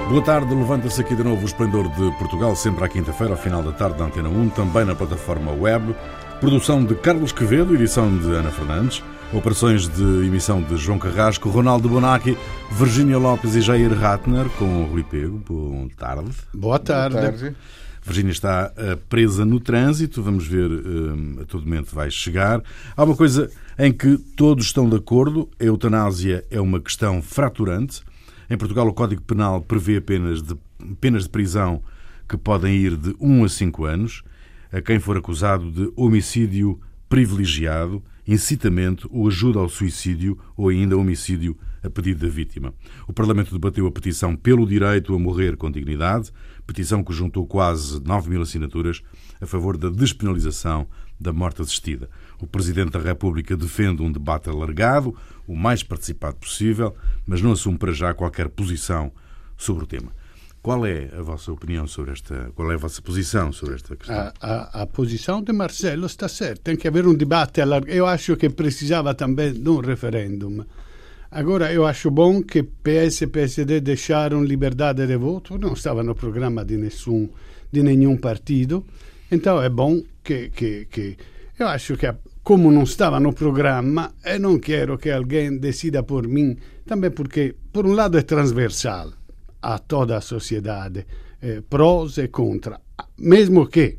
Boa tarde, levanta-se aqui de novo o Esplendor de Portugal, sempre à quinta-feira, ao final da tarde, da Antena 1, também na plataforma web. Produção de Carlos Quevedo, edição de Ana Fernandes, operações de emissão de João Carrasco, Ronaldo Bonacci, Virgínia Lopes e Jair Ratner, com o Rui Pego. Boa tarde. Boa tarde. Virgínia está presa no trânsito, vamos ver, a todo momento vai chegar. Há uma coisa em que todos estão de acordo: a eutanásia é uma questão fraturante. Em Portugal, o Código Penal prevê penas de prisão que podem ir de 1 a 5 anos a quem for acusado de homicídio privilegiado, incitamento ou ajuda ao suicídio ou ainda homicídio a pedido da vítima. O Parlamento debateu a petição pelo direito a morrer com dignidade, petição que juntou quase 9.000 assinaturas a favor da despenalização da morte assistida. O Presidente da República defende um debate alargado, o mais participado possível, mas não assume para já qualquer posição sobre o tema. Qual é a vossa opinião sobre esta? Qual é a vossa posição sobre esta questão? A posição de Marcelo está certa. Tem que haver um debate alargado. Eu acho que precisava também de um referendum. Agora, eu acho bom que PS e PSD deixaram liberdade de voto. Não estava no programa de nenhum partido. Então é bom que eu acho que, como não estava no programa, eu não quero que alguém decida por mim, também porque, por um lado, é transversal a toda a sociedade, prós e contra. Mesmo que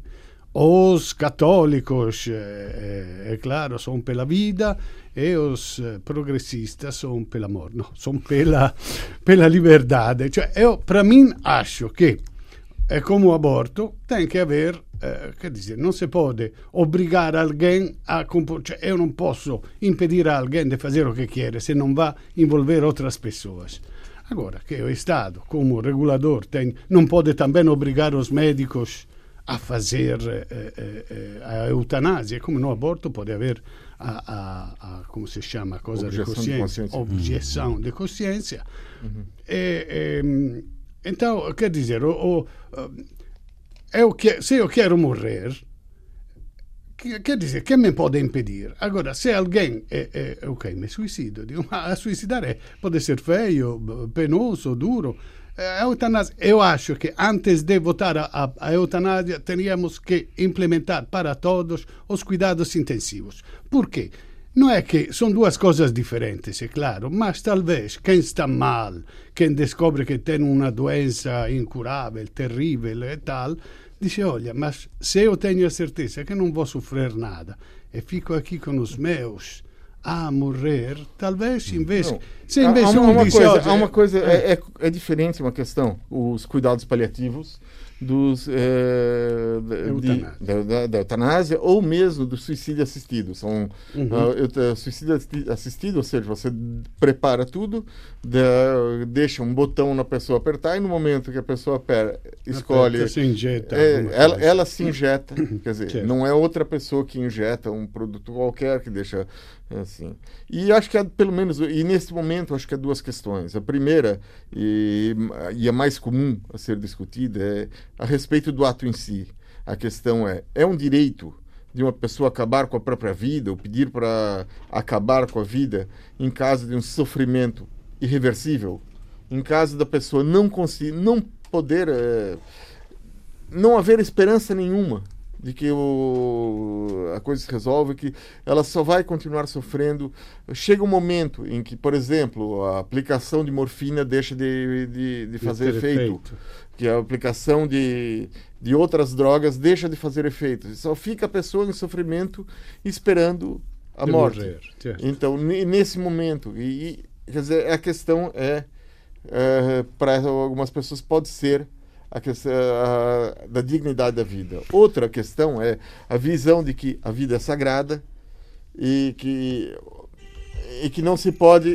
os católicos, é claro, são pela vida e os progressistas são pela morte, não, são pela liberdade. Cioè, eu, para mim, acho que é como o aborto, tem que haver, quer dizer, não se pode obrigar alguém a cioè, eu não posso impedir a alguém de fazer o que quer se não vai envolver outras pessoas. Agora, que o Estado, como regulador, não pode também obrigar os médicos a fazer a eutanásia, como no aborto pode haver como se chama, cosa de consciência, objeção de consciência. Então, quer dizer, se eu quero morrer, quer dizer, quem me pode impedir? Agora, se alguém ok, me suicido, digo, ma suicidare pode ser feio, penoso, duro. A eutanásia, eu acho que antes de votar a eutanásia teríamos que implementar para todos os cuidados intensivos. Por quê? Não é que são duas coisas diferentes, é claro, mas talvez quem está mal, quem descobre que tem uma doença incurável, terrível e tal, dice, olha, mas se eu tenho a certeza que não vou sofrer nada e fico aqui com os meus a morrer, talvez em vez... Há uma coisa, é diferente uma questão, os cuidados paliativos da eutanásia ou mesmo do suicídio assistido. São suicídio assistido, ou seja, você prepara tudo, deixa um botão na pessoa apertar e no momento que a pessoa escolhe, se injeta, ela se injeta, quer dizer, certo. Não é outra pessoa que injeta um produto qualquer que deixa assim. E acho que pelo menos, e nesse momento acho que há duas questões. A primeira e a mais comum a ser discutida é a respeito do ato em si. A questão é um direito de uma pessoa acabar com a própria vida ou pedir para acabar com a vida em caso de um sofrimento irreversível, em caso da pessoa não poder, não haver esperança nenhuma de que a coisa se resolve, que ela só vai continuar sofrendo. Chega um momento em que, por exemplo, a aplicação de morfina deixa de fazer efeito, que a aplicação de outras drogas deixa de fazer efeito. Só fica a pessoa em sofrimento esperando a morte. Então, nesse momento, quer dizer, a questão para algumas pessoas pode ser a questão da dignidade da vida. Outra questão é a visão de que a vida é sagrada e que não se pode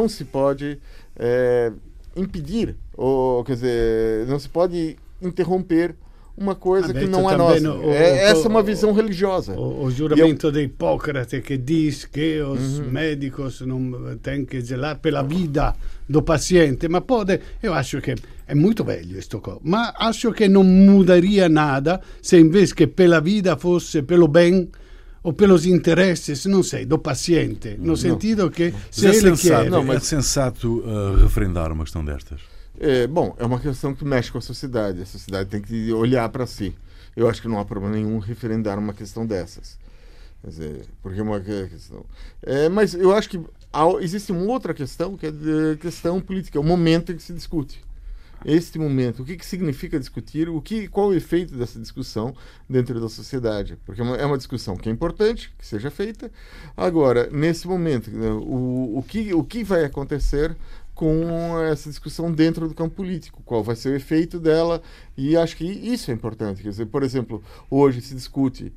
impedir, ou quer dizer, não se pode interromper uma coisa que não é nossa. Essa é uma visão religiosa. O juramento de Hipócrates que diz que os médicos não têm que zelar pela vida do paciente, mas eu acho que é muito velho questo, ma acho che non mudaria nada se invece che pela vida fosse pelo bem ou pelos interesses, não sei, do paciente, no sentido que se ele quer... Não, mas é sensato referendar uma questão destas? Bom, é uma questão que mexe com a sociedade tem que olhar para si. Eu acho que não há problema nenhum referendar uma questão dessas. Quer dizer, porque é uma questão. Mas eu acho que existe uma outra questão, que é a questão política, o momento em que se discute. Este momento, o que significa discutir, qual o efeito dessa discussão dentro da sociedade. Porque é uma discussão que é importante, que seja feita. Agora, nesse momento, o que vai acontecer com essa discussão dentro do campo político, qual vai ser o efeito dela, e acho que isso é importante. Quer dizer, por exemplo, hoje se discute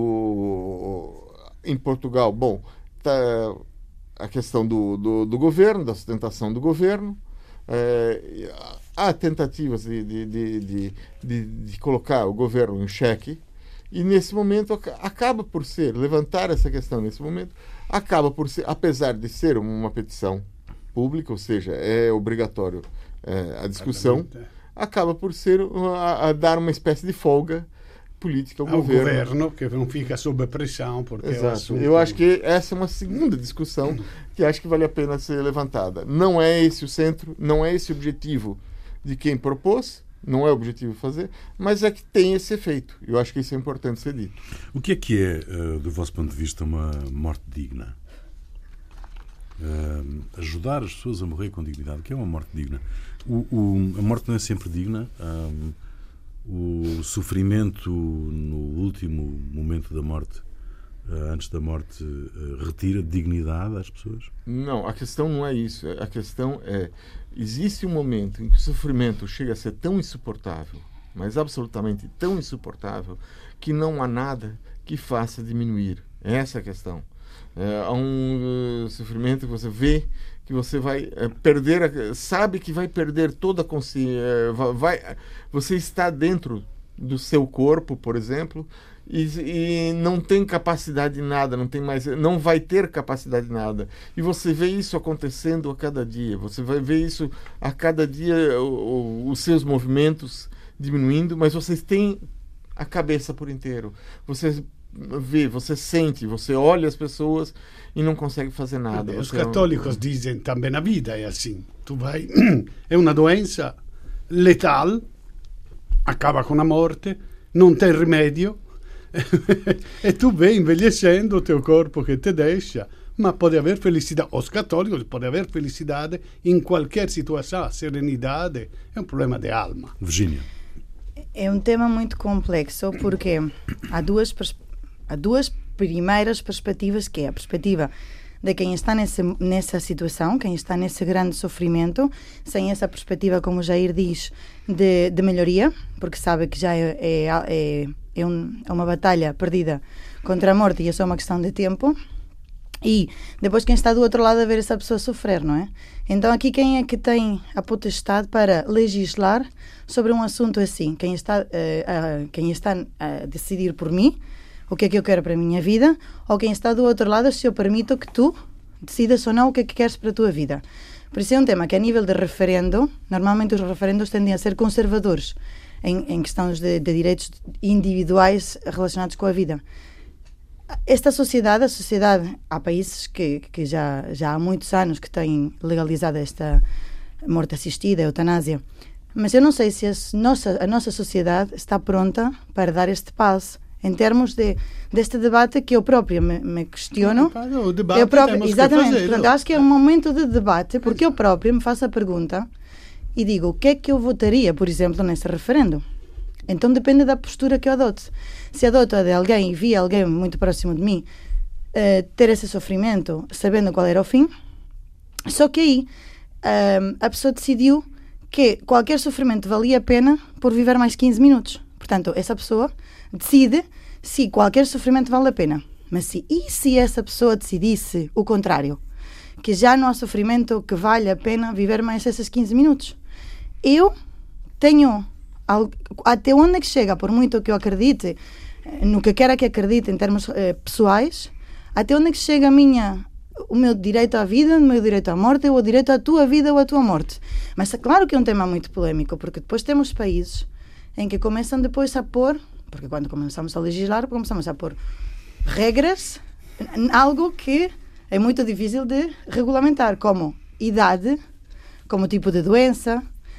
em Portugal, a questão do governo, da sustentação do governo, há tentativas de colocar o governo em xeque, e nesse momento acaba por levantar essa questão nesse momento, acaba por ser, apesar de ser uma petição pública, ou seja, é obrigatório a discussão, acaba por ser a dar uma espécie de folga política ao governo, que não fica sob pressão. Porque exato. Eu acho que essa é uma segunda discussão que acho que vale a pena ser levantada. Não é esse o centro, não é esse o objetivo de quem propôs, não é o objetivo fazer, mas é que tem esse efeito. Eu acho que isso é importante ser dito. O que é, do vosso ponto de vista, uma morte digna? Ajudar as pessoas a morrer com dignidade. O que é uma morte digna? A morte não é sempre digna. O sofrimento no último momento da morte, antes da morte, retira dignidade às pessoas? Não, a questão não é isso. A questão é, existe um momento em que o sofrimento chega a ser tão insuportável, mas absolutamente tão insuportável, que não há nada que faça diminuir. Essa é a questão. Há um sofrimento que você vê que você vai perder, sabe que vai perder toda a consciência, você está dentro do seu corpo, por exemplo, e não tem capacidade de nada, não vai ter capacidade de nada. E você vê isso acontecendo a cada dia, você vai ver isso a cada dia, os seus movimentos diminuindo, mas vocês têm a cabeça por inteiro. Você vê, você sente, você olha as pessoas e não consegue fazer nada. Os católicos dizem também a vida é assim. Tu vai, é uma doença letal, acaba com a morte, não tem remédio, e tu vai envelhecendo o teu corpo que te deixa, mas pode haver felicidade. Os católicos pode haver felicidade em qualquer situação. A serenidade é um problema de alma. Virgínia. É um tema muito complexo porque há duas primeiras perspectivas, que é a perspectiva de quem está nessa situação, quem está nesse grande sofrimento, sem essa perspectiva, como o Jair diz, de melhoria, porque sabe que já é uma batalha perdida contra a morte e é só uma questão de tempo. E depois quem está do outro lado a ver essa pessoa sofrer, não é? Então aqui quem é que tem a potestade para legislar sobre um assunto assim? Quem está a decidir por mim o que é que eu quero para a minha vida, ou quem está do outro lado se eu permito que tu decidas ou não o que é que queres para a tua vida. Por isso é um tema que a nível de referendo, normalmente os referendos tendem a ser conservadores em questões de direitos individuais relacionados com a vida. Esta sociedade, há países que já há muitos anos que têm legalizado esta morte assistida, a eutanásia, mas eu não sei se a nossa sociedade está pronta para dar este passo em termos deste debate que eu própria me questiono. O debate temos exatamente, que portanto, acho que é um momento de debate, porque eu própria me faço a pergunta e digo, o que é que eu votaria, por exemplo, nesse referendo? Então depende da postura que eu adote. Se adoto a de alguém e vi alguém muito próximo de mim ter esse sofrimento, sabendo qual era o fim, só que aí a pessoa decidiu que qualquer sofrimento valia a pena por viver mais 15 minutos. Portanto, essa pessoa decide se qualquer sofrimento vale a pena. Mas se essa pessoa decidisse o contrário, que já não há sofrimento que vale a pena viver mais esses 15 minutos, eu tenho até onde é que chega, por muito que eu acredite no que quer que acredite em termos pessoais, até onde é que chega o meu direito à vida, o meu direito à morte, ou o direito à tua vida ou à tua morte. Mas é claro que é um tema muito polémico, porque depois temos países em que começam depois a pôr, porque quando começamos a legislar, começamos a pôr regras, algo que é muito difícil de regulamentar, como idade, como tipo de doença,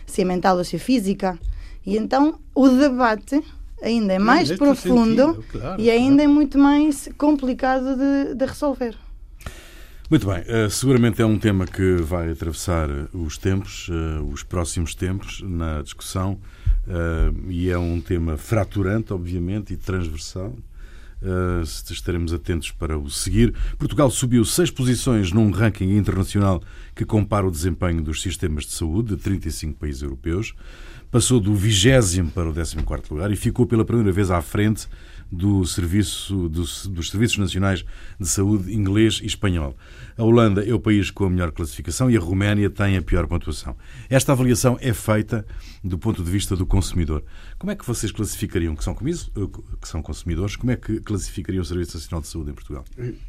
se é mental ou se é física. E então o debate ainda é mais profundo sentido, claro, e ainda é muito mais complicado de resolver. Muito bem, seguramente é um tema que vai atravessar os tempos, os próximos tempos na discussão, e é um tema fraturante, obviamente, e transversal. Estaremos atentos para o seguir. Portugal subiu 6 posições num ranking internacional que compara o desempenho dos sistemas de saúde de 35 países europeus. Passou do 20º para o 14º lugar e ficou pela primeira vez à frente dos Serviços Nacionais de Saúde inglês e espanhol. A Holanda é o país com a melhor classificação e a Roménia tem a pior pontuação. Esta avaliação é feita do ponto de vista do consumidor. Como é que vocês classificariam, que são consumidores, como é que classificariam o Serviço Nacional de Saúde em Portugal?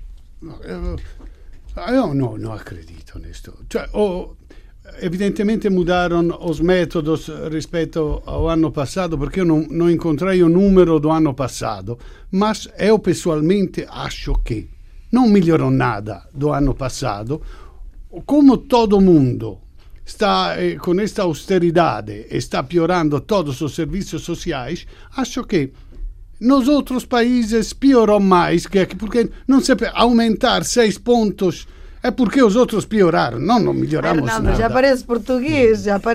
Eu não acredito nisto. Evidentemente mudaram os métodos rispetto ao ano passado, perché io non incontrai o numero do ano passado, mas eu pessoalmente acho que não melhorou nada do ano passado. Como todo mundo está com esta austeridade e está piorando todos os serviços sociais, acho que nos outros países piorou mais, porque não se pode aumentar 6 pontos. É porque os outros pioraram, não melhoramos nada. Já parece português. Não,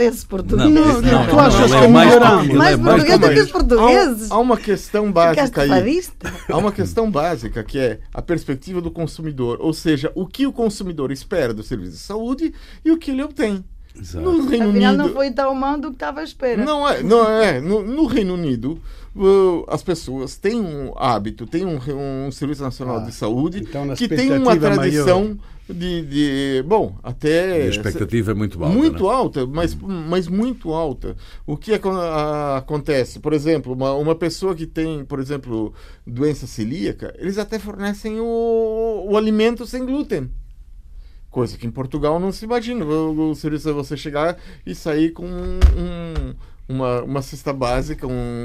tu achas que melhoramos? Mais português do que os portugueses. Há uma questão básica aí. Há uma questão básica que é a perspectiva do consumidor, ou seja, o que o consumidor espera do serviço de saúde e o que ele obtém. Exato. No Reino Afinal, Unido, não foi tão mal do que estava à espera. Não é. No Reino Unido, as pessoas têm um hábito, têm um Serviço Nacional de Saúde então, que tem uma tradição bom, até... E a expectativa é muito alta. Muito, né? alta, mas muito alta. O que acontece? Por exemplo, uma pessoa que tem, por exemplo, doença celíaca, eles até fornecem o alimento sem glúten. Coisa que em Portugal não se imagina. O serviço é você chegar e sair com uma cesta básica,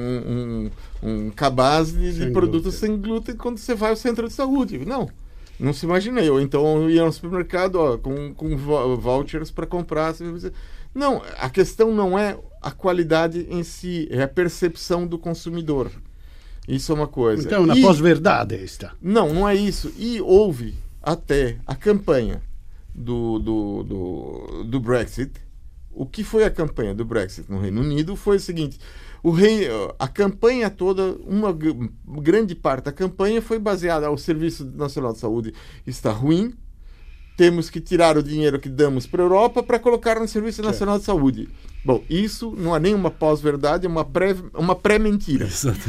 um cabaz de produtos sem glúten quando você vai ao centro de saúde. Não se imagina. Então eu ia no supermercado com vouchers para comprar. Não, a questão não é a qualidade em si, é a percepção do consumidor. Isso é uma coisa. Então, na pós-verdade esta. Não é isso. E houve até a campanha do Brexit. O que foi a campanha do Brexit no Reino Unido foi o seguinte: a campanha toda, uma grande parte da campanha foi baseada ao Serviço Nacional de Saúde está ruim, temos que tirar o dinheiro que damos para a Europa para colocar no Serviço Nacional de Saúde. Bom, isso não é nem uma pós-verdade, é uma pré-mentira.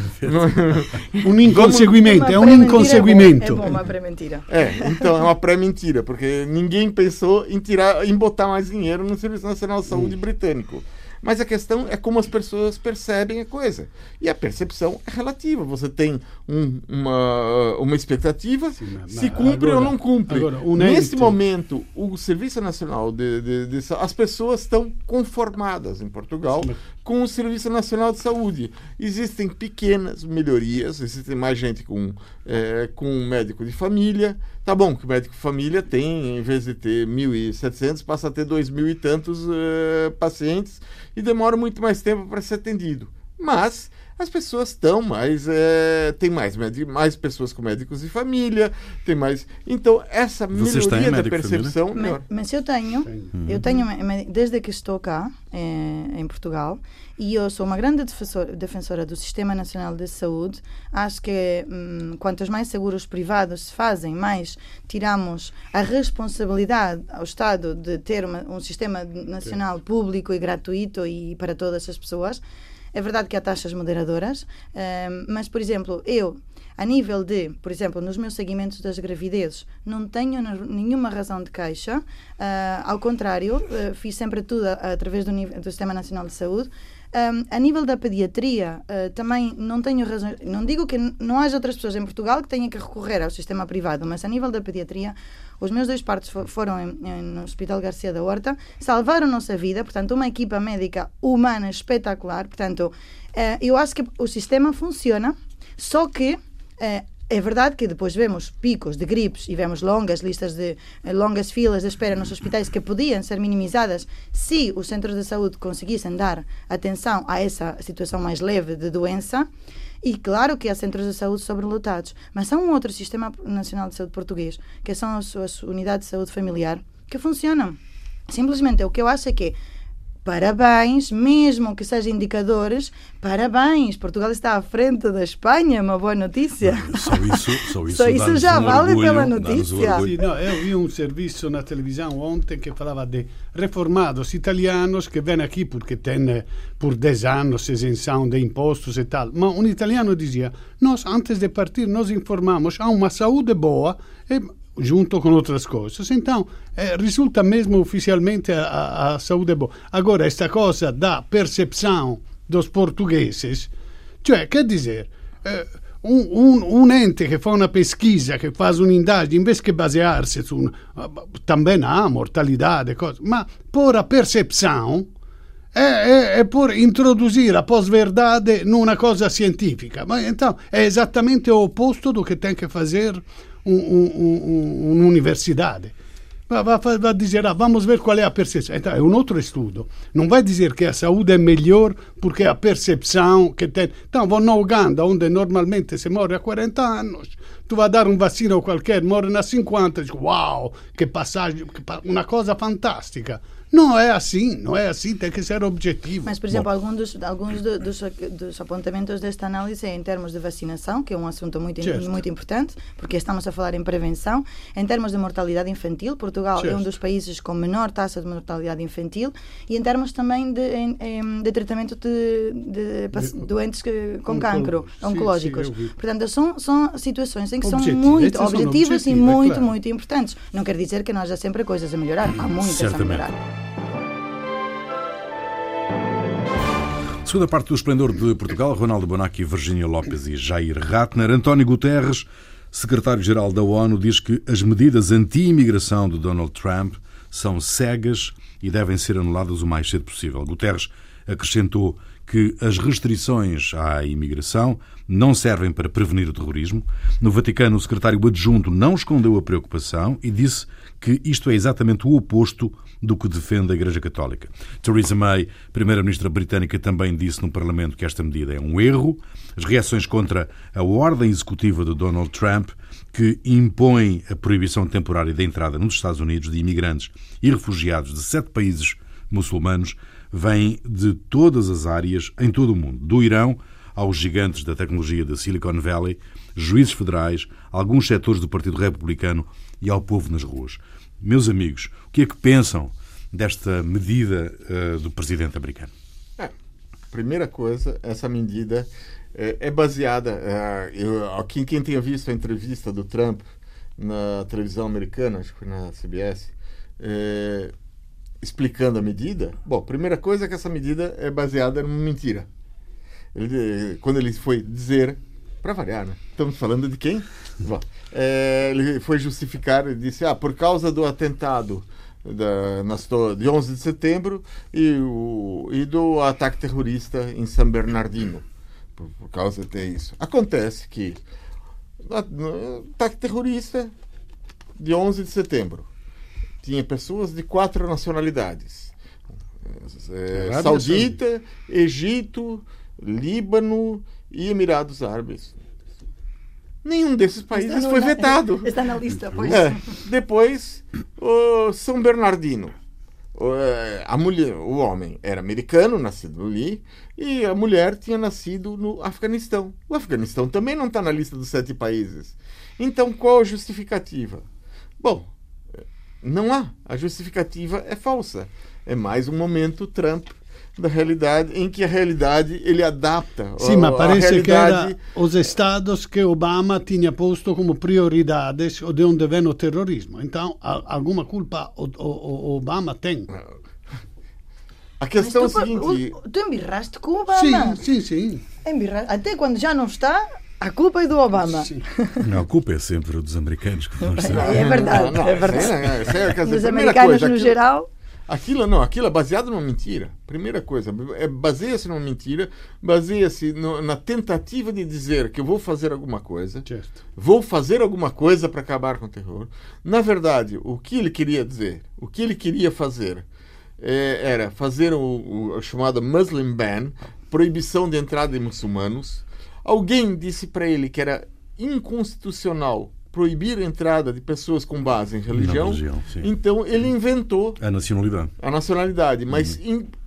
Um inconseguimento, é um inconseguimento. É bom uma pré-mentira. Então é uma pré-mentira, porque ninguém pensou em botar mais dinheiro no Serviço Nacional de Saúde britânico. Mas a questão é como as pessoas percebem a coisa. E a percepção é relativa. Você tem uma expectativa, se cumpre ou não cumpre. Nesse momento, o Serviço Nacional de Saúde, as pessoas estão conformadas em Portugal com o Serviço Nacional de Saúde. Existem pequenas melhorias, existe mais gente com um médico de família. Tá bom que o médico de família tem, em vez de ter 1.700, passa a ter 2.000 e tantos pacientes e demora muito mais tempo para ser atendido. Mas as pessoas estão tem mais pessoas com médicos de família, tem mais. Então, essa melhoria da percepção. Mas eu tenho desde que estou cá, em Portugal, e eu sou uma grande defensora do Sistema Nacional de Saúde. Acho que quantos mais seguros privados se fazem, mais tiramos a responsabilidade ao Estado de ter um sistema nacional público e gratuito e para todas as pessoas. É verdade que há taxas moderadoras, mas, por exemplo, a nível de, por exemplo, nos meus seguimentos das gravidezes, não tenho nenhuma razão de queixa. Ao contrário, fiz sempre tudo através do Sistema Nacional de Saúde. A nível da pediatria, também não tenho razão. Não digo que não haja outras pessoas em Portugal que tenham que recorrer ao sistema privado, mas a nível da pediatria, os meus 2 partos foram no Hospital Garcia da Horta, salvaram nossa vida, portanto, uma equipa médica humana espetacular. Portanto, eu acho que o sistema funciona, só que É verdade que depois vemos picos de gripes e vemos longas filas de espera nos hospitais que podiam ser minimizadas se os centros de saúde conseguissem dar atenção a essa situação mais leve de doença. E claro que há centros de saúde sobrelotados, mas há um outro Sistema Nacional de Saúde português, que são as unidades de saúde familiar, que funcionam. Simplesmente o que eu acho é que parabéns, mesmo que sejam indicadores, parabéns, Portugal está à frente da Espanha, uma boa notícia. Só isso já vale pela notícia. Sim, eu vi um serviço na televisão ontem que falava de reformados italianos que vêm aqui porque têm por 10 anos isenção de impostos e tal. Mas um italiano dizia, nós antes de partir nos informamos, há uma saúde boa e junto com outras coisas. Então, resulta mesmo oficialmente a saúde boa. Agora, esta coisa da percepção dos portugueses, cioè, quer dizer, un ente che fa una pesquisa, che fa un'indagine, invece che basearsi su também há mortalidade, cose, ma por a percepção é por introduzir a pós-verdade numa coisa científica. Mas, então, é exatamente o oposto do que tem que fazer un'università. Va a dizer, vamos ver qual é a percepção. Então, é um outro estudo. Não vai dizer que a saúde é melhor porque a percepção que tem. Então, vão na Uganda, onde normalmente se morre a 40 anos, tu vai dar um vacino qualquer, morre a 50, diz, uau, que passagem, uma coisa fantástica. Não é assim, tem que ser objetivo. Mas, por exemplo, alguns dos apontamentos desta análise é em termos de vacinação, que é um assunto muito importante, porque estamos a falar em prevenção, em termos de mortalidade infantil, Portugal é um dos países com menor taxa de mortalidade infantil, e em termos também de tratamento de doentes com cancro, oncológicos. Portanto, são situações em que são muito objetivas e muito importantes. Não quer dizer que não haja sempre coisas a melhorar, há muitas a melhorar. Segunda parte do Esplendor de Portugal, Ronaldo Bonacci, Virgínia Lopes e Jair Ratner. António Guterres, secretário-geral da ONU, diz que as medidas anti-imigração de Donald Trump são cegas e devem ser anuladas o mais cedo possível. Guterres acrescentou que as restrições à imigração não servem para prevenir o terrorismo. No Vaticano, o secretário adjunto não escondeu a preocupação e disse que isto é exatamente o oposto do que defende a Igreja Católica. Theresa May, primeira-ministra britânica, também disse no Parlamento que esta medida é um erro. As reações contra a ordem executiva de Donald Trump, que impõe a proibição temporária da entrada nos Estados Unidos de imigrantes e refugiados de 7 países muçulmanos, vêm de todas as áreas em todo o mundo, do Irão aos gigantes da tecnologia da Silicon Valley, juízes federais, alguns setores do Partido Republicano e ao povo nas ruas. Meus amigos, o que é que pensam desta medida do presidente americano? Primeira coisa, essa medida é baseada... Quem tenha visto a entrevista do Trump na televisão americana, acho que foi na CBS, explicando a medida, primeira coisa é que essa medida é baseada numa mentira. Quando ele foi dizer, para variar, né? Estamos falando de quem? Ele foi justificar, ele disse, por causa do atentado de 11 de setembro e do ataque terrorista em San Bernardino, por causa disso. Acontece que o ataque terrorista de 11 de setembro tinha pessoas de 4 nacionalidades. Saudita, Egito, Líbano e Emirados Árabes. Nenhum desses países foi vetado. Está na lista, pois. Depois, o São Bernardino. O homem era americano, nascido ali, e a mulher tinha nascido no Afeganistão. O Afeganistão também não está na lista dos 7 países. Então, qual a justificativa? Não há. A justificativa é falsa. É mais um momento Trump da realidade, em que a realidade ele adapta. Sim, mas parece que eram os estados que Obama tinha posto como prioridades de onde vem o terrorismo. Então, alguma culpa o Obama tem. A questão é a seguinte... Tu embirraste com o Obama. Sim. Até quando já não está... A culpa é do Obama. Sim. Não, a culpa é sempre dos americanos. É verdade. Dos americanos no geral. Aquilo é baseado numa mentira. Primeira coisa, baseia-se numa mentira, baseia-se na tentativa de dizer que eu vou fazer alguma coisa, certo. Vou fazer alguma coisa para acabar com o terror. Na verdade, o que ele queria dizer, o que ele queria fazer, era fazer o chamado Muslim Ban, proibição de entrada de muçulmanos. Alguém disse para ele que era inconstitucional proibir a entrada de pessoas com base em religião, então ele inventou a nacionalidade. Mas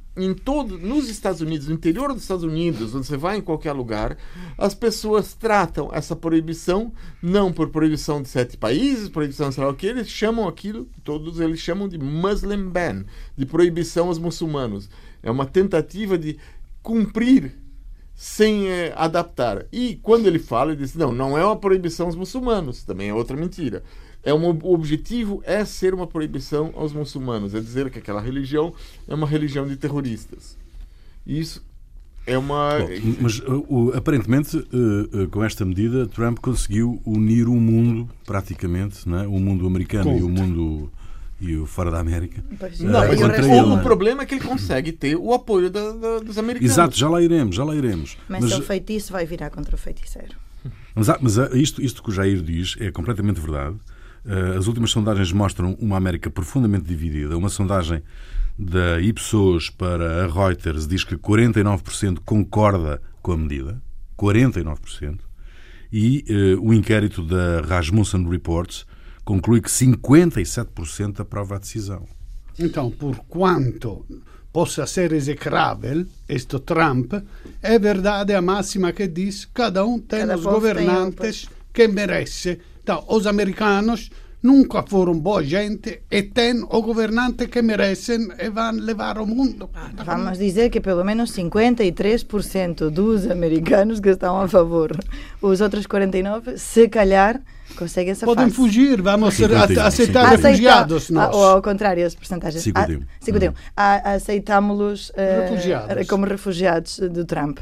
nos Estados Unidos, no interior dos Estados Unidos, onde você vai em qualquer lugar, as pessoas tratam essa proibição não por proibição de 7 países, proibição sei lá o que, eles chamam aquilo, todos eles chamam de Muslim Ban, de proibição aos muçulmanos. É uma tentativa de cumprir sem adaptar. E quando ele fala, ele diz, não é uma proibição aos muçulmanos, também é outra mentira. O objetivo é ser uma proibição aos muçulmanos, é dizer que aquela religião é uma religião de terroristas. Isso é uma... Bom, mas aparentemente, com esta medida, Trump conseguiu unir o mundo, praticamente, não é? O mundo americano e o mundo... e o fora da América. Não, mas o problema é que ele consegue ter o apoio dos americanos. Exato, já lá iremos. Mas o feitiço vai virar contra o feiticeiro. Mas isto que o Jair diz é completamente verdade. As últimas sondagens mostram uma América profundamente dividida. Uma sondagem da Ipsos para a Reuters diz que 49% concorda com a medida. 49%. E o inquérito da Rasmussen Reports conclui que 57% aprova a decisão. Então, por quanto possa ser execrável este Trump, é verdade a máxima que diz cada tem os governantes que merece. Então, os americanos nunca foram boa gente e têm o governante que merecem e vão levar o mundo. Vamos dizer que pelo menos 53% dos americanos que estão a favor. Os outros 49%, se calhar, conseguem essa Podem fugir, vamos aceitar refugiados. Ou ao contrário, as porcentagens. 51. Aceitámos-los como refugiados do Trump.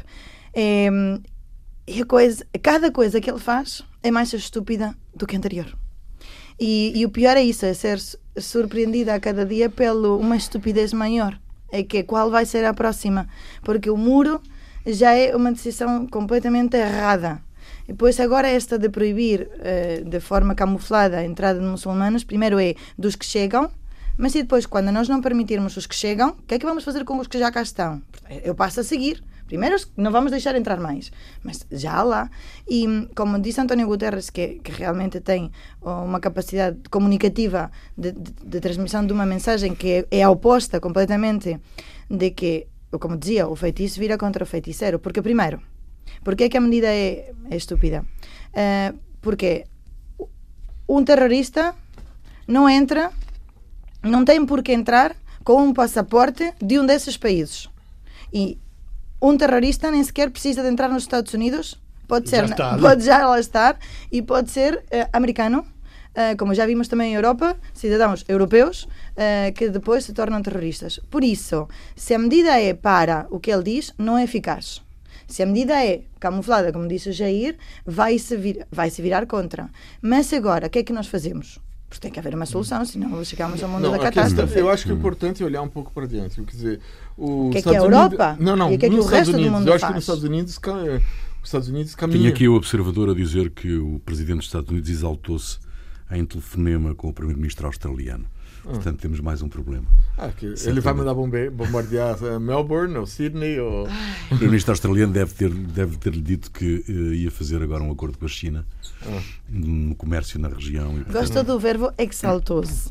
Cada coisa que ele faz é mais estúpida do que a anterior. E o pior é isso, é ser surpreendida a cada dia pela uma estupidez maior. É que qual vai ser a próxima? Porque o muro já é uma decisão completamente errada. E depois agora esta de proibir de forma camuflada a entrada de muçulmanos, primeiro é dos que chegam, mas e depois, quando nós não permitirmos os que chegam, o que é que vamos fazer com os que já cá estão? Eu passo a seguir. Primeiro, não vamos deixar entrar mais, mas já há lá. E como disse António Guterres, que realmente tem uma capacidade comunicativa de transmissão de uma mensagem que é oposta completamente de que, como dizia, o feitiço vira contra o feiticeiro. Porque, primeiro, porque é que a medida é estúpida? Porque um terrorista não tem por que entrar com um passaporte de um desses países. E um terrorista nem sequer precisa de entrar nos Estados Unidos, pode já lá estar, e pode ser americano, como já vimos também em Europa, cidadãos europeus que depois se tornam terroristas. Por isso, se a medida é para o que ele diz, não é eficaz. Se a medida é camuflada, como disse o Jair, vai-se virar contra. Mas agora, o que é que nós fazemos? Porque tem que haver uma solução, senão chegamos ao mundo da catástrofe. Eu acho que é importante olhar um pouco para diante. Quer dizer, o que é a Europa? Não, e o que é que o resto do mundo eu acho faz? que nos Estados Unidos caminha. Tinha aqui o Observador a dizer que o Presidente dos Estados Unidos exaltou-se em telefonema com o Primeiro-Ministro australiano. Portanto, temos mais um problema. Ele vai mandar bombardear Melbourne ou Sydney? Ou... O Primeiro-Ministro australiano deve ter-lhe dito que ia fazer agora um acordo com a China no comércio na região. Gosto do verbo exaltou-se.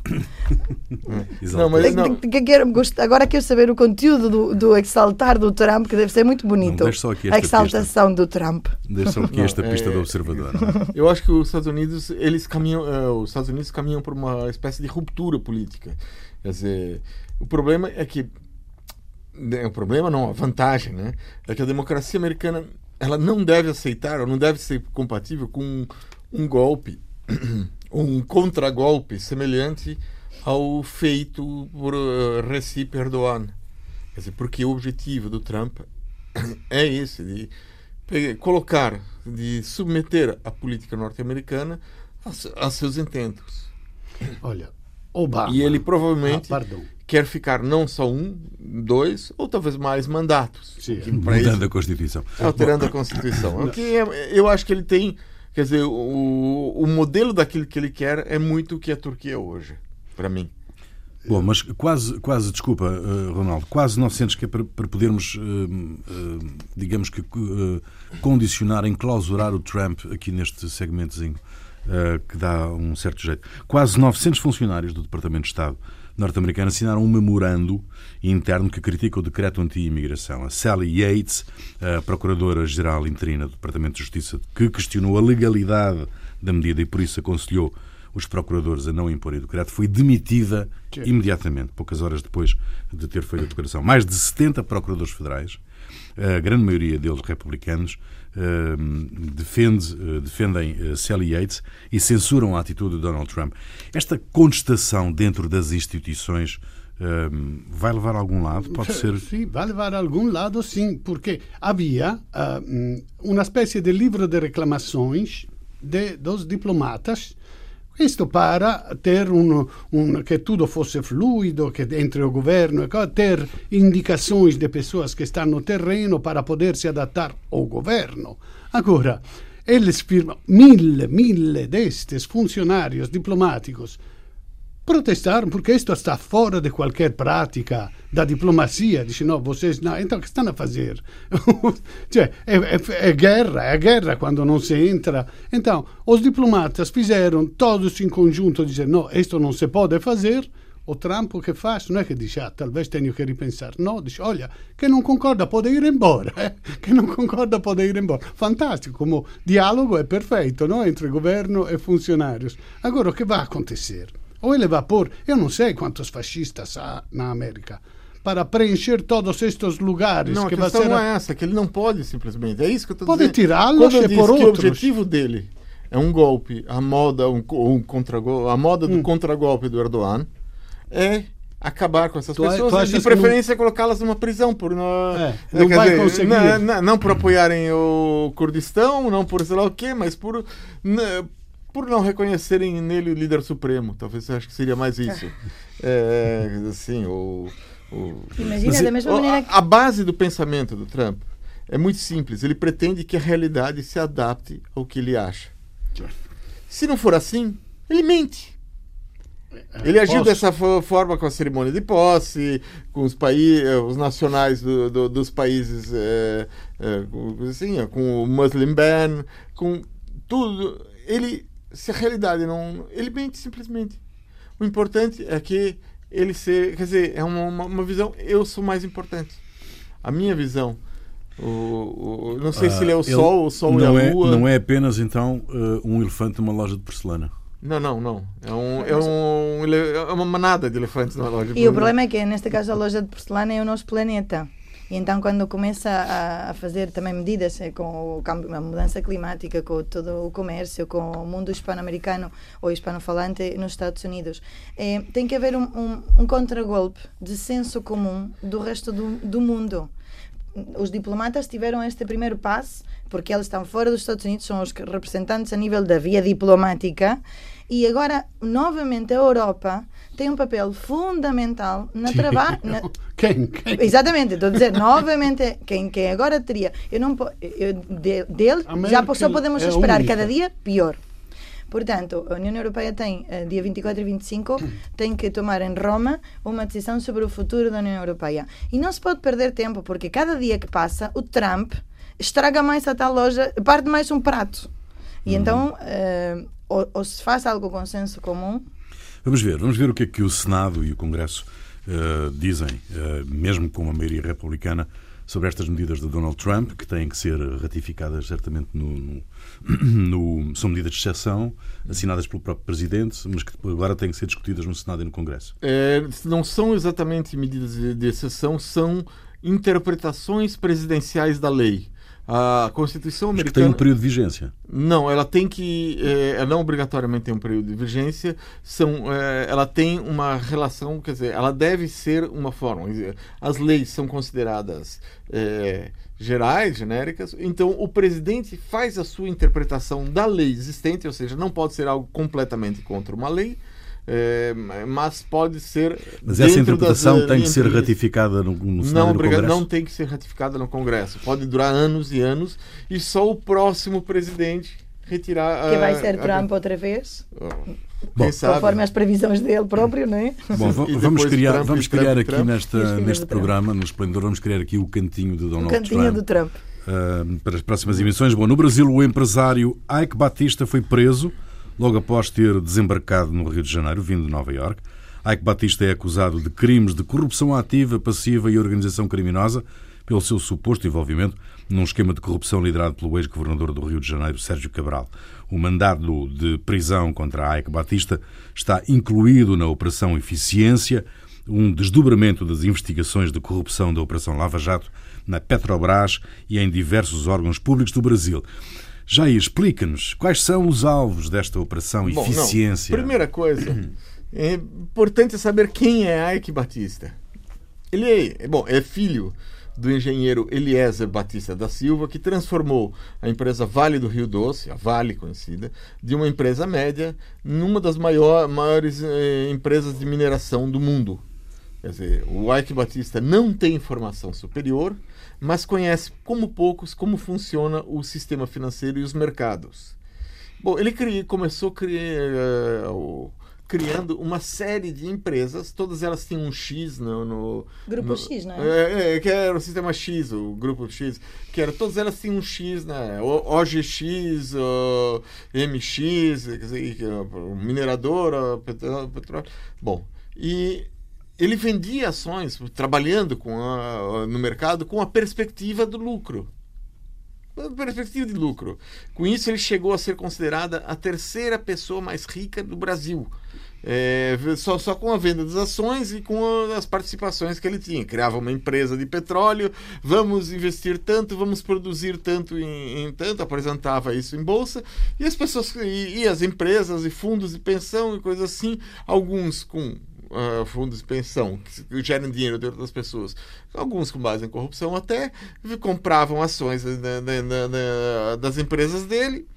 Agora quero saber o conteúdo do exaltar do Trump, que deve ser muito bonito. A exaltação do Trump. Deixa só aqui esta pista do Observador. Eu acho que os Estados Unidos caminham por uma espécie de ruptura política. Quer dizer, o problema é que a vantagem, né, é que a democracia americana ela não deve aceitar ou não deve ser compatível com um golpe, um contragolpe semelhante ao feito por Recep Erdogan. Quer dizer, porque o objetivo do Trump é esse, de submeter a política norte-americana a seus intentos. Olha, Obama. E ele provavelmente quer ficar não só 1, 2 ou talvez mais mandatos. Mudando a Constituição. Alterando a Constituição. Eu acho que ele tem, quer dizer, o modelo daquilo que ele quer é muito o que a Turquia hoje, para mim. Bom, mas quase, desculpa, Ronaldo, quase 900 que é para podermos, digamos que, condicionar, enclausurar o Trump aqui neste segmentozinho, que dá um certo jeito. Quase 900 funcionários do Departamento de Estado norte-americano assinaram um memorando interno que critica o decreto anti-imigração. A Sally Yates, a Procuradora-Geral interina do Departamento de Justiça, que questionou a legalidade da medida e por isso aconselhou os procuradores a não imporem o decreto, foi demitida imediatamente, poucas horas depois de ter feito a declaração. Mais de 70 procuradores federais, a grande maioria deles republicanos, defendem Sally Yates e censuram a atitude de Donald Trump. Esta contestação dentro das instituições vai levar a algum lado? Pode ser? Sim, vai levar a algum lado, sim, porque havia uma espécie de livro de reclamações dos diplomatas. Questo para ter che tutto fosse fluido, che entre o governo, ter indicações de pessoas que estão no terreno para poder se adaptar ao governo. Agora, eles firmam, mille destes funcionários diplomáticos protestaram porque isto está fora de qualquer prática da diplomacia. Dice, no, vocês não. Então, o que estão a fazer? Cioè, é guerra quando não se entra. Então, os diplomatas fizeram todos em conjunto, dizer, no, isto não se pode fazer. O Trump o che fa? Non è che dice, talvez tenho que ripensare. No, dice, olha, che non concorda pode ir embora. Che non concorda pode ir embora. Fantástico, come dialogo è perfeito, no? Entre governo e funcionários. Agora, o que vai acontecer? Ou ele vai pôr, eu não sei quantos fascistas há na América, para preencher todos estes lugares. Não, a questão não é essa, que ele não pode simplesmente. É isso que eu estou dizendo. Pode tirá-los e por outros. O objetivo dele é um golpe, a moda, a moda do contragolpe do Erdogan é acabar com essas pessoas e de preferência colocá-las numa prisão por não vai conseguir. Não por apoiarem o Kurdistão, não por sei lá o quê, mas por não reconhecerem nele o líder supremo. Talvez eu acho que seria mais isso. Assim, Imagina, da mesma maneira que... A base do pensamento do Trump é muito simples. Ele pretende que a realidade se adapte ao que ele acha. Se não for assim, ele mente. Ele agiu dessa forma com a cerimônia de posse, com os nacionais dos países, com o Muslim ban, com tudo. Se a realidade não... Ele mente simplesmente. O importante é que ele quer dizer, é uma visão, eu sou mais importante. A minha visão, não sei se ele é o Sol é a Lua. Não é apenas, então, um elefante numa loja de porcelana. Não. É uma manada de elefantes numa loja de porcelana. E o problema é que, neste caso, a loja de porcelana é o nosso planeta. E então, quando começa a fazer também medidas com a mudança climática, com todo o comércio, com o mundo hispano-americano ou hispano-falante nos Estados Unidos, tem que haver um contragolpe de senso comum do resto do mundo. Os diplomatas tiveram este primeiro passo, porque eles estão fora dos Estados Unidos, são os representantes a nível da via diplomática, e agora, novamente, a Europa tem um papel fundamental na trabalho. Quem? Exatamente, estou a dizer, novamente, quem agora teria. Dele já só podemos esperar cada dia pior. Portanto, a União Europeia tem, dia 24 e 25, tem que tomar em Roma uma decisão sobre o futuro da União Europeia. E não se pode perder tempo, porque cada dia que passa, o Trump estraga mais a tal loja, parte mais um prato. E então, ou se faz algo com senso comum. Vamos ver o que é que o Senado e o Congresso dizem, mesmo com uma maioria republicana, sobre estas medidas de Donald Trump, que têm que ser ratificadas certamente são medidas de exceção, assinadas pelo próprio Presidente, mas que agora têm que ser discutidas no Senado e no Congresso. Não são exatamente medidas de exceção, são interpretações presidenciais da lei. A Constituição americana... Mas que tem um período de vigência. Não, ela tem que... ela não obrigatoriamente tem um período de vigência, ela tem uma relação, quer dizer, ela deve ser uma forma. As leis são consideradas gerais, genéricas, então o presidente faz a sua interpretação da lei existente, ou seja, não pode ser algo completamente contra uma lei, mas pode ser... Mas essa interpretação tem que ser ratificada no Senado e no Congresso? Não tem que ser ratificada no Congresso. Pode durar anos e anos e só o próximo presidente retirar... Que vai ser Trump outra vez? Bom, conforme as previsões dele próprio, não é? Bom, vamos criar aqui neste programa, no Esplendor, vamos criar aqui o cantinho de Donald Trump. O cantinho do Trump. Para as próximas emissões. Bom, no Brasil, o empresário Eike Batista foi preso logo após ter desembarcado no Rio de Janeiro, vindo de Nova Iorque. Eike Batista é acusado de crimes de corrupção ativa, passiva e organização criminosa pelo seu suposto envolvimento num esquema de corrupção liderado pelo ex-governador do Rio de Janeiro, Sérgio Cabral. O mandado de prisão contra Eike Batista está incluído na Operação Eficiência, um desdobramento das investigações de corrupção da Operação Lava Jato na Petrobras e em diversos órgãos públicos do Brasil. Jair, explica-nos quais são os alvos desta Operação Eficiência. Primeira coisa, é importante saber quem é Eike Batista. Ele é filho do engenheiro Eliezer Batista da Silva, que transformou a empresa Vale do Rio Doce, a Vale conhecida, de uma empresa média numa das maiores empresas de mineração do mundo. Quer dizer, o Eike Batista não tem formação superior, mas conhece como poucos como funciona o sistema financeiro e os mercados. Bom, ele começou criando uma série de empresas, todas elas tinham um X no Grupo X, não é? Que era o sistema X, o Grupo X, que era, todas elas tinham um X, né? OGX, MX, quer dizer, mineradora, petróleo. Bom, e ele vendia ações, trabalhando no mercado com a perspectiva do lucro. Perspectiva de lucro. Com isso, ele chegou a ser considerada a terceira pessoa mais rica do Brasil. Só com a venda das ações e com as participações que ele tinha. Criava uma empresa de petróleo, vamos investir tanto, vamos produzir tanto em tanto, apresentava isso em bolsa, e as pessoas, e as empresas e fundos de pensão e coisas assim, alguns com fundos de pensão que geram dinheiro dentro das pessoas, alguns com base em corrupção até, compravam ações das empresas dele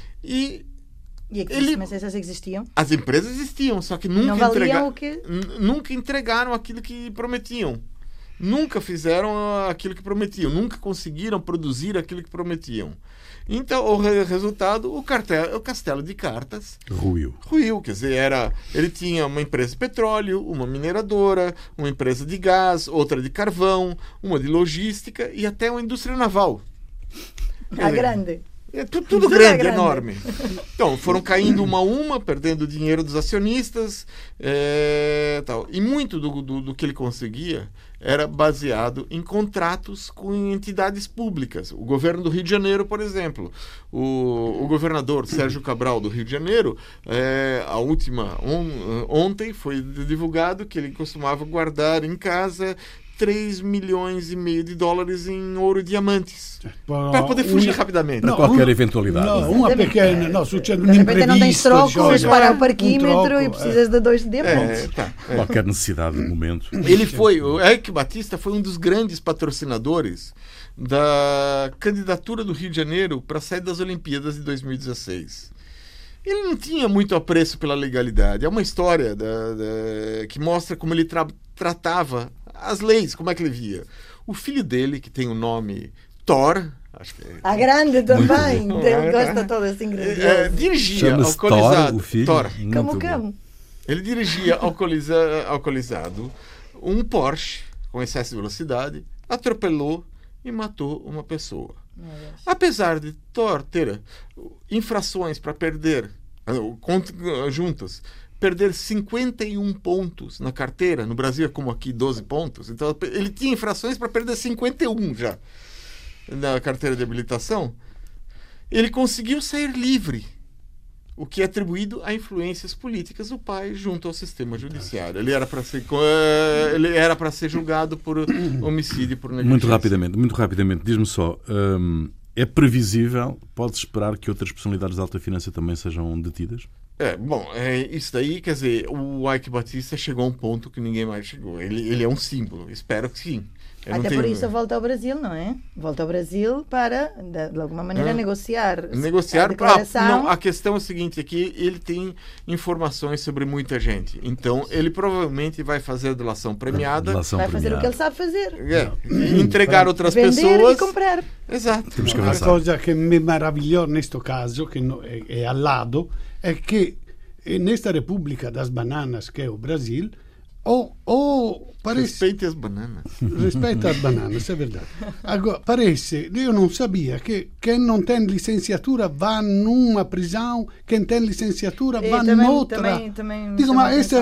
mas essas existiam? As empresas existiam, só que nunca entregaram aquilo que prometiam. Nunca fizeram aquilo que prometiam, nunca conseguiram produzir aquilo que prometiam. Então, o resultado, o castelo de cartas ruiu. Quer dizer, ele tinha uma empresa de petróleo, uma mineradora, uma empresa de gás, outra de carvão, uma de logística e até uma indústria naval. Grande. Tudo grande, enorme. Então, foram caindo uma a uma, perdendo o dinheiro dos acionistas. Tal. E muito do que ele conseguia era baseado em contratos com entidades públicas. O governo do Rio de Janeiro, por exemplo. O governador Sérgio Cabral do Rio de Janeiro, ontem foi divulgado que ele costumava guardar em casa 3,5 milhões de dólares em ouro e diamantes. Para poder fugir rapidamente. Para qualquer eventualidade. Uma pequena. Succede de repente não tens trocos para o parquímetro e precisas de 2 diamantes. Qualquer necessidade de momento. O Eike Batista foi um dos grandes patrocinadores da candidatura do Rio de Janeiro para a sede das Olimpíadas de 2016. Ele não tinha muito apreço pela legalidade. É uma história que mostra como ele tratava as leis, como é que ele via. O filho dele, que tem o nome Thor, acho que a grande também, ele gosta todo assim grandioso. Dirigia alcoolizado. Thor, o filho? Thor. Como? Ele dirigia alcoolizado um Porsche com excesso de velocidade, atropelou e matou uma pessoa. Apesar de Thor ter infrações para perder juntas, perder 51 pontos na carteira, no Brasil é como aqui 12 pontos, então ele tinha infrações para perder 51 já na carteira de habilitação, ele conseguiu sair livre, o que é atribuído a influências políticas do pai junto ao sistema judiciário. Ele era para ser julgado por homicídio por negligência. Muito rapidamente, diz-me só, é previsível, pode-se esperar que outras personalidades de alta finança também sejam detidas? Isso daí, quer dizer, o Eike Batista chegou a um ponto que ninguém mais chegou. Ele é um símbolo, espero que sim. Até por isso volta ao Brasil, não é? Volta ao Brasil para, de alguma maneira, negociar a declaração. A questão é a seguinte, é que ele tem informações sobre muita gente. Então, ele provavelmente vai fazer a delação premiada. Vai fazer o que ele sabe fazer. Entregar outras vender pessoas. E comprar. Exato. Temos que Uma avançar. coisa que me maravilhou neste caso, que é ao lado, é que nesta República das Bananas, que é o Brasil, parece... Respeite as bananas. Respeita as bananas, é verdade. Agora, parece, eu não sabia que quem não tem licenciatura vai numa prisão, quem tem licenciatura vai noutra. Também Digo, mas isso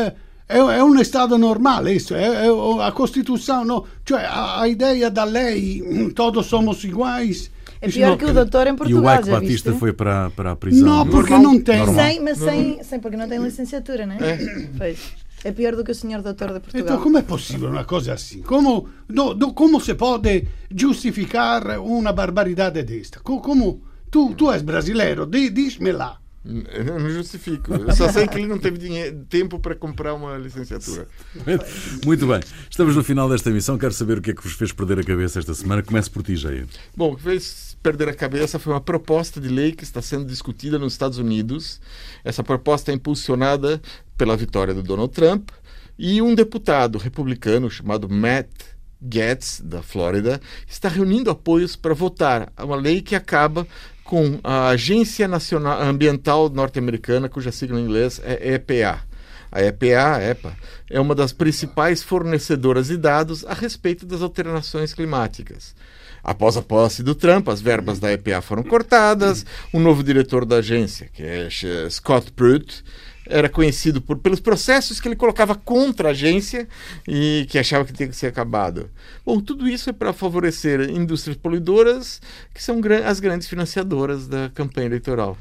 é um Estado normal, isso é a Constituição, não? Cioè a ideia da lei, todos somos iguais. É pior que o doutor em Portugal. E o Eike Batista foi para a prisão. Não, porque não tem. Sem, porque não tem licenciatura, não é? Pois. É pior do que o senhor doutor de Portugal. Então, como é possível uma coisa assim? Como se pode justificar uma barbaridade desta? Como tu és brasileiro, diz-me lá. Eu não justifico. Eu só sei que ele não teve tempo para comprar uma licenciatura. Muito bem. Estamos no final desta emissão. Quero saber o que é que vos fez perder a cabeça esta semana. Comece por ti, Jair. Bom, o que fez perder a cabeça foi uma proposta de lei que está sendo discutida nos Estados Unidos. Essa proposta é impulsionada pela vitória do Donald Trump e um deputado republicano chamado Matt Gaetz, da Flórida, está reunindo apoios para votar uma lei que acaba com a Agência Nacional Ambiental Norte-Americana, cuja sigla em inglês é EPA. A EPA é uma das principais fornecedoras de dados a respeito das alterações climáticas. Após a posse do Trump, as verbas da EPA foram cortadas. O novo diretor da agência, que é Scott Pruitt, era conhecido pelos processos que ele colocava contra a agência e que achava que tinha que ser acabado. Bom, tudo isso é para favorecer indústrias poluidoras, que são as grandes financiadoras da campanha eleitoral.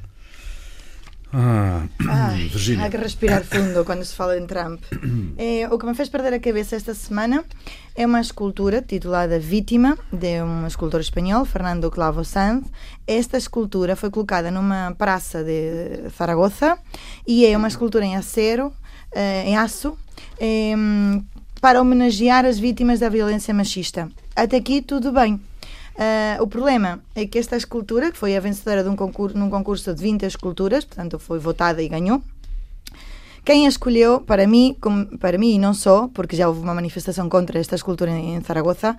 Virgínia. Há que respirar fundo quando se fala em Trump. O que me fez perder a cabeça esta semana é uma escultura titulada Vítima, de um escultor espanhol, Fernando Clavo Sanz. Esta escultura foi colocada numa praça de Zaragoza e é uma escultura em aço, para homenagear as vítimas da violência machista. Até aqui tudo bem. O problema é que esta escultura, que foi a vencedora num concurso de 20 esculturas, portanto foi votada e ganhou, quem a escolheu, para mim e não só, porque já houve uma manifestação contra esta escultura em Zaragoza,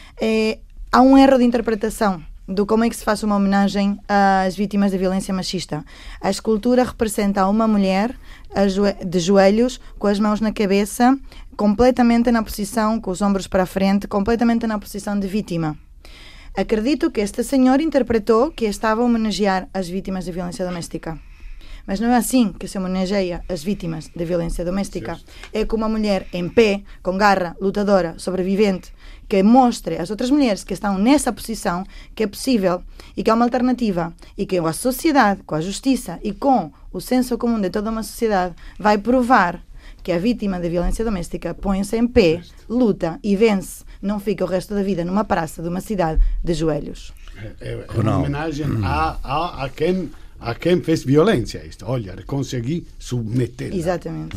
há um erro de interpretação do como é que se faz uma homenagem às vítimas da violência machista. A escultura representa uma mulher de joelhos, com as mãos na cabeça, completamente na posição, com os ombros para a frente, completamente na posição de vítima. Acredito que esta senhora interpretou que estava a homenagear as vítimas de violência doméstica. Mas não é assim que se homenageia as vítimas de violência doméstica. É com uma mulher em pé, com garra, lutadora, sobrevivente, que mostre às outras mulheres que estão nessa posição que é possível e que há uma alternativa e que a sociedade, com a justiça e com o senso comum de toda uma sociedade, vai provar que a vítima de violência doméstica põe-se em pé, luta e vence. Não fica o resto da vida numa praça de uma cidade de joelhos. É uma homenagem a quem fez violência. Olha, consegui submeter. Exatamente.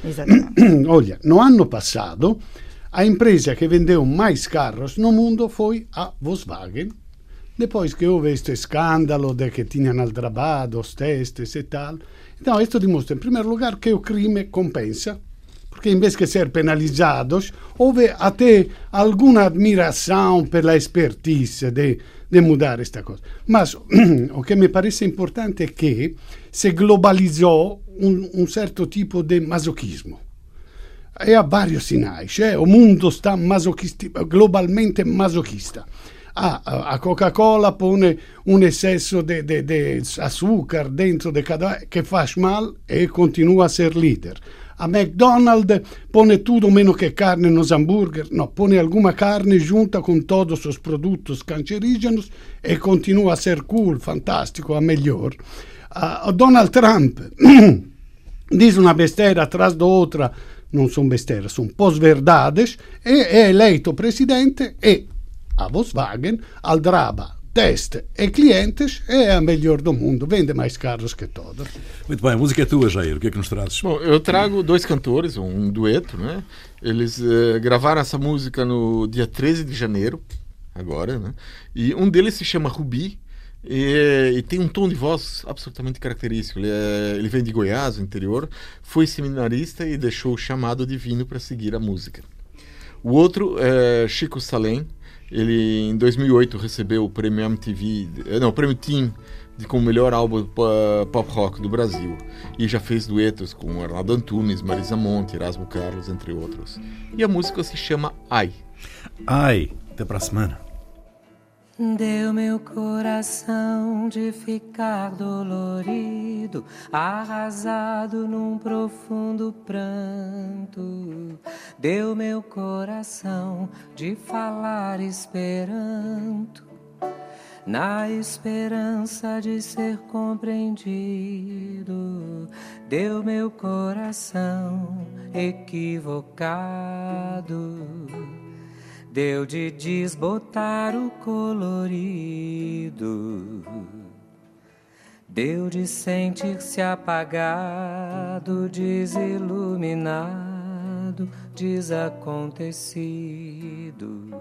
Olha, no ano passado, a empresa que vendeu mais carros no mundo foi a Volkswagen. Depois que houve este escândalo de que tinham aldrabado os testes e tal. Então, isto demonstra, em primeiro lugar, que o crime compensa. Porque em vez de ser penalizados, houve até alguma admiração pela expertise de mudar esta coisa. Mas o que me parece importante é que se globalizou um certo tipo de masoquismo. E há vários sinais. O mundo está globalmente masoquista. A Coca-Cola põe um excesso de açúcar dentro de cada que faz mal e continua a ser líder. A McDonald's põe tudo menos que carne nos hambúrguer, não, põe alguma carne junta com todos os produtos cancerígenos e continua a ser cool, fantástico, a melhor. Donald Trump diz uma besteira atrás da outra, não são besteiras, são pós-verdades, e é eleito presidente e a Volkswagen aldraba teste e clientes, é a melhor do mundo. Vende mais carros que todos. Muito bem, a música é tua, Jair. O que é que nos trazes? Bom, eu trago 2 cantores, um dueto, né? Eles gravaram essa música no dia 13 de janeiro, agora, né? E um deles se chama Rubi e tem um tom de voz absolutamente característico. Ele vem de Goiás, do interior, foi seminarista e deixou o chamado divino para seguir a música. O outro é Chico Salem. Ele, em 2008, recebeu o prêmio MTV, o prêmio Team como melhor álbum pop rock do Brasil. E já fez duetos com Arnaldo Antunes, Marisa Monte, Erasmo Carlos, entre outros. E a música se chama Ai. Ai, até para a semana. Deu meu coração de ficar dolorido, arrasado num profundo pranto. Deu meu coração de falar esperanto, na esperança de ser compreendido. Deu meu coração equivocado, deu de desbotar o colorido, deu de sentir-se apagado, desiluminado, desacontecido.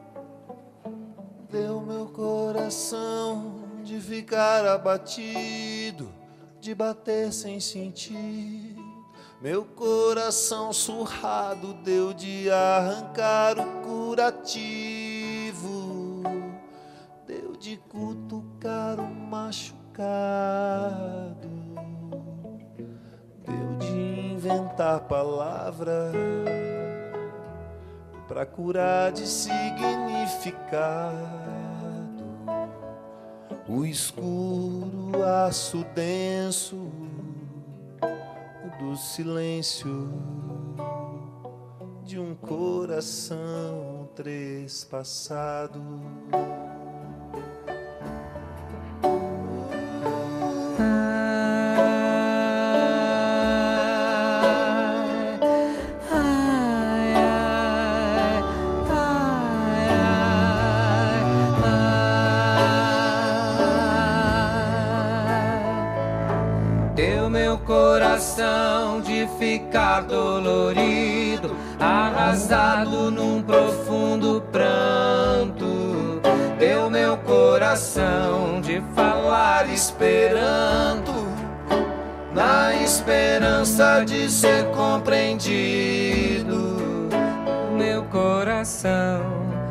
Deu meu coração de ficar abatido, de bater sem sentir. Meu coração surrado deu de arrancar o curativo, deu de cutucar o machucado, deu de inventar palavra pra curar de significado. O escuro, aço denso do silêncio de um coração trespassado. Coração de ficar dolorido, arrasado num profundo pranto. Deu meu coração de falar esperanto, na esperança de ser compreendido. Meu coração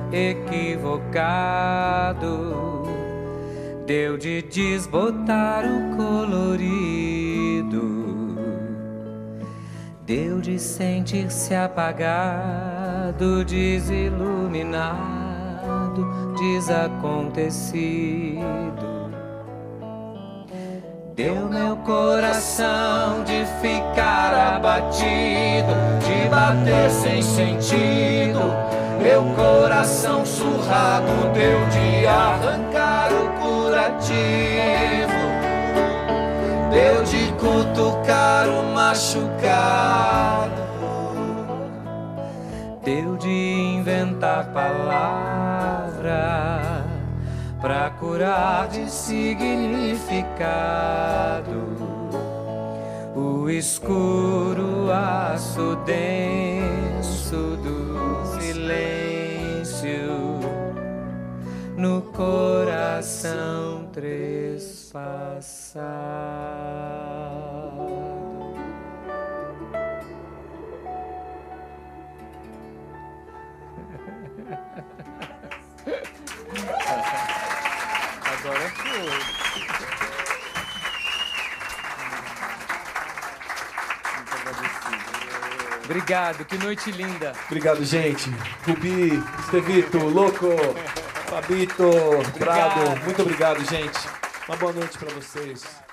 equivocado, deu de desbotar o colorido, deu de sentir-se apagado, desiluminado, desacontecido. Deu meu coração de ficar abatido, de bater sem sentido. Meu coração surrado deu de arrancar o curativo, deu de cutucar o machucado, deu de inventar palavra pra curar de significado. O escuro aço denso do silêncio no coração trespassado. Agora foi. Obrigado, que noite linda. Obrigado, gente. Rubi, Estevito, Louco, Fabito, Prado. Muito obrigado, gente. Uma boa noite para vocês.